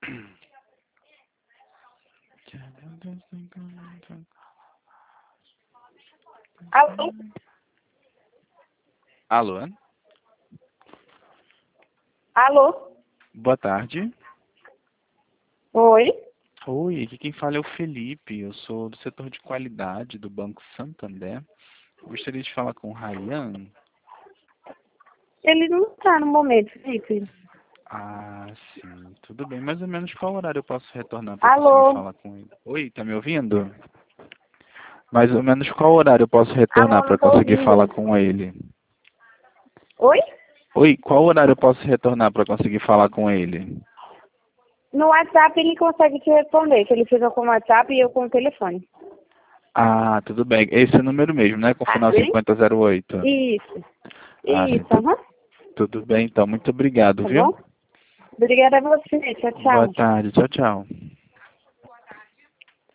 Alô? Alô? Alô? Boa tarde. Oi? Oi, aqui quem fala é o Felipe. Eu sou do setor de qualidade do Banco Santander. Gostaria de falar com o Ryan. Ele não está no momento, Felipe. Ah, sim. Tudo bem. Mais ou menos qual horário eu posso retornar para conseguir Alô? falar com ele? Oi, tá me ouvindo? Mais ou menos qual horário eu posso retornar Alô, para não tô conseguir falar ouvindo. com ele? Oi? Oi, qual horário eu posso retornar para conseguir falar com ele? No WhatsApp ele consegue te responder, que ele fica com o WhatsApp e eu com o telefone. Ah, tudo bem. Esse é o número mesmo, né? Com o Tá final bem? 5008. Isso. Ah, sim. Isso, aham. Tudo bem, então. Muito obrigado, Tá viu? bom? Obrigada a você. Tchau, Boa tchau. tarde. Tchau, tchau.